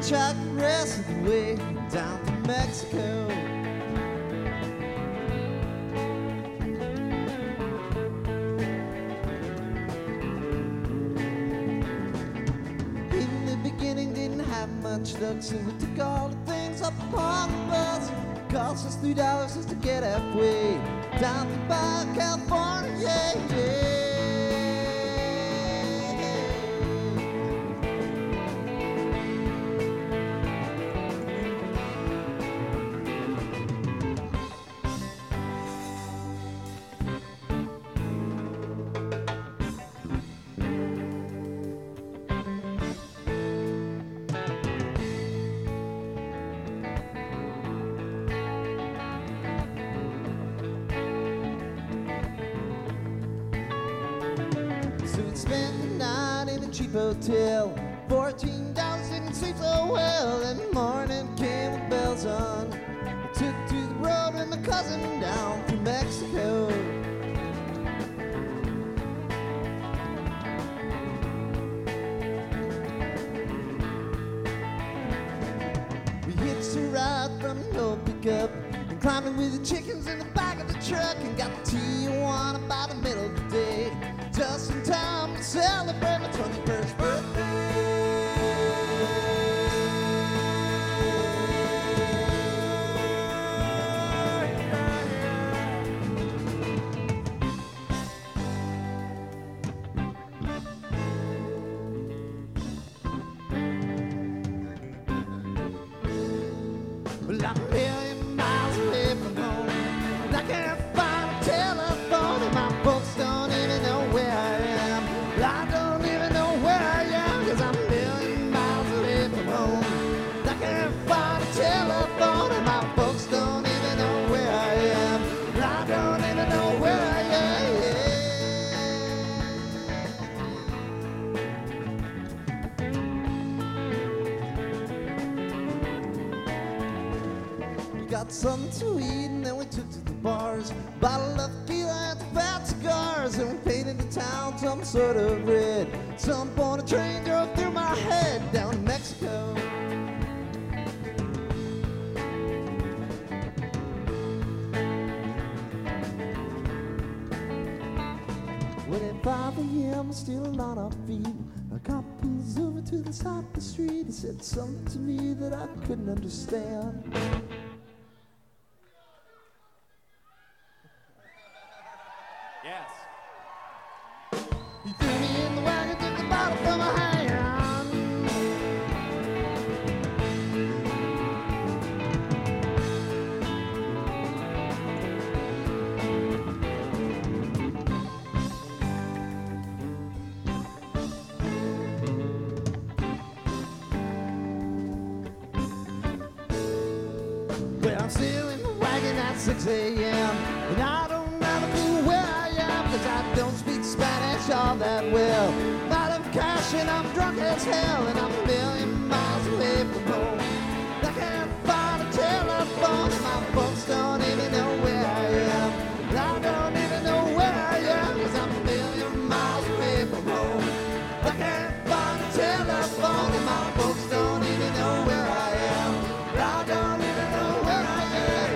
hitchhike the rest of the way down to Mexico. In the beginning didn't have much luck, so we took all the things up on the bus. It cost us $3 just to get halfway down to Baja California, yeah, yeah. Spent the night in a cheap hotel, $14 didn't sleep so well. And morning came with bells on. I took to the road with my cousin down through Mexico. We hitched a ride from an old pickup and climbed in with the chickens in the back of the truck and got to Tijuana by the middle of the day, just in time to celebrate my 21st birthday. Well, I'm a million miles away from home, and I can't find a telephone, and my folks don't even know where I am. Well, I don't even know where I am, 'cause I'm a million miles away from home. And I can't find a telephone, and my folks don't even know where I am. Well, I don't even know where I am. We got something to eat and then we took to the bars, bottle of tequila and fat cigars, and we painted the town some sort of red. Some point a train drove through my head down to Mexico. When at 5 a.m. still on our feet, a cop pulls over to the side of the street. He said something to me that I couldn't understand. Yes. He threw me in the wagon, took the bottle from my hand. Well, I'm still in the wagon at 6 a.m. and I don't have a clue where I am, 'cause I don't speak Spanish all that well. Out of cash and I'm drunk as hell, and I'm a million miles away from home. I can't find a telephone, and my folks don't even know where I am. And I don't even know where I am, 'cause I'm a million miles away from home. I can't find a telephone, and my folks don't even know where I am. And I don't even know where I am.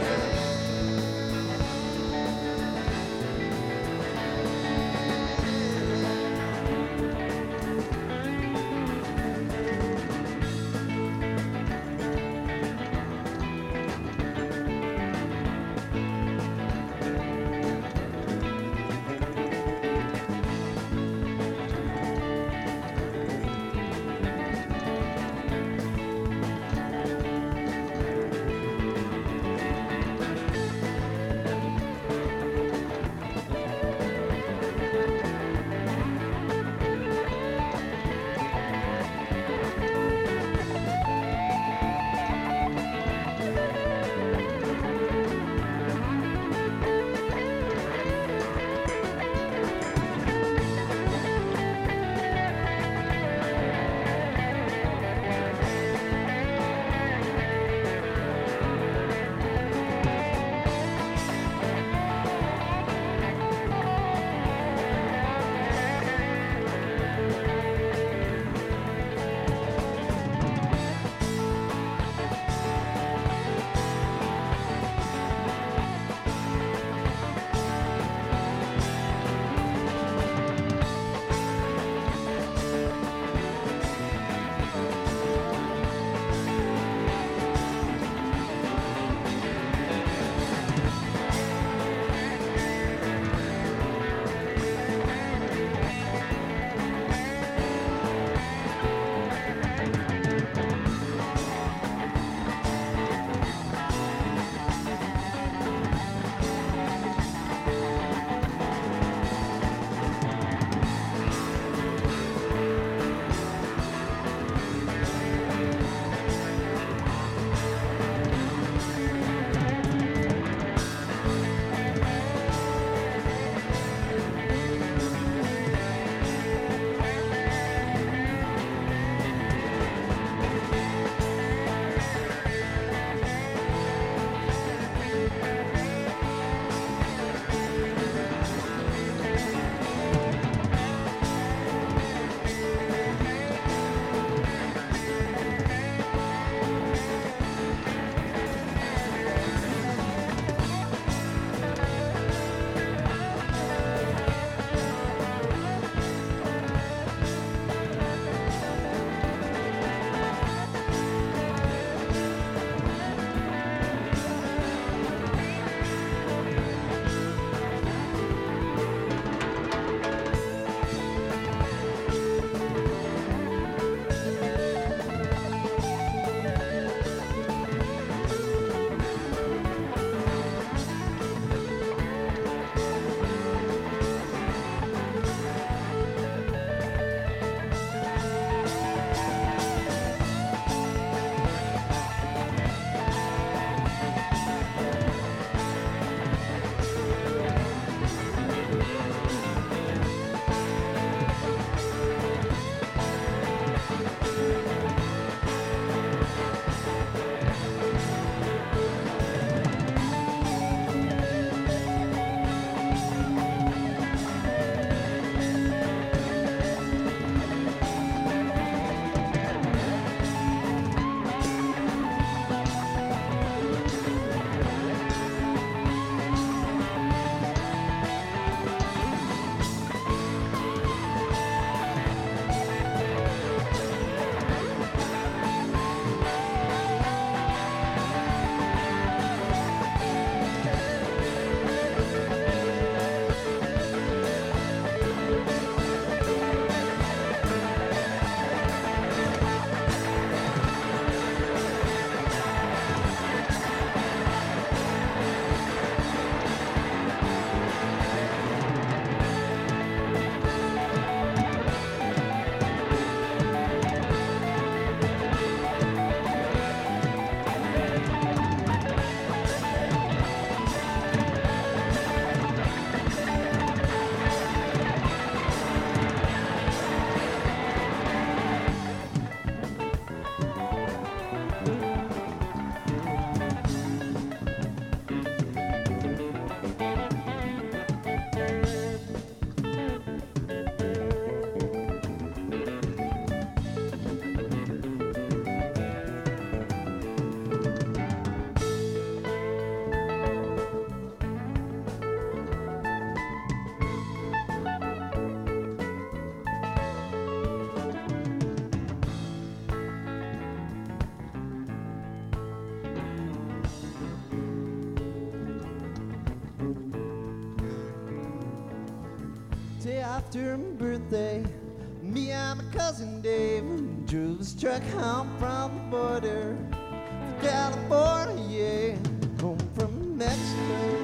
after my birthday, me and my cousin Dave drove his truck home from the border to California, home from Mexico.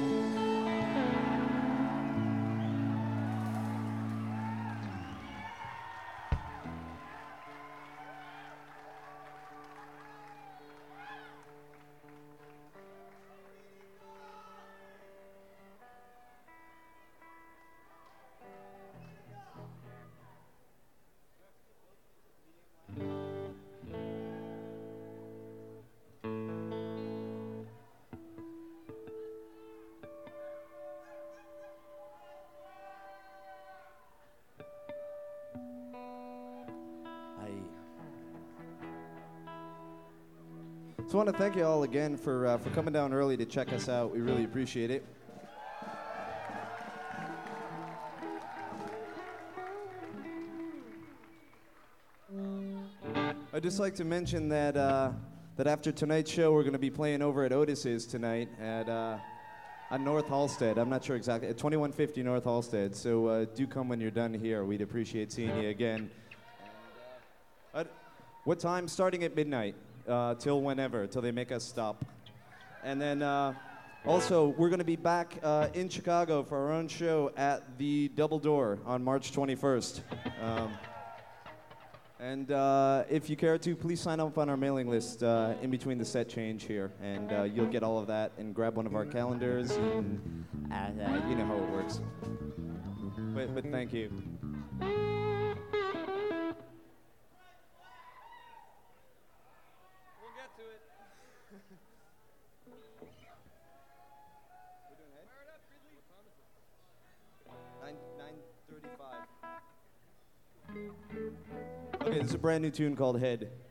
So I want to thank you all again for coming down early to check us out. We really appreciate it. I'd just like to mention that that after tonight's show, we're going to be playing over at Otis's tonight at on North Halstead. I'm not sure exactly, at 2150 North Halstead. So do come when you're done here. We'd appreciate seeing you again. And, what time? Starting at midnight. Till whenever, till they make us stop. And then also, we're going to be back in Chicago for our own show at the Double Door on March 21st. And if you care to, please sign up on our mailing list in between the set change here, and you'll get all of that and grab one of our calendars, and you know how it works. But thank you. To it. 9:35. Okay, this is a brand new tune called Head.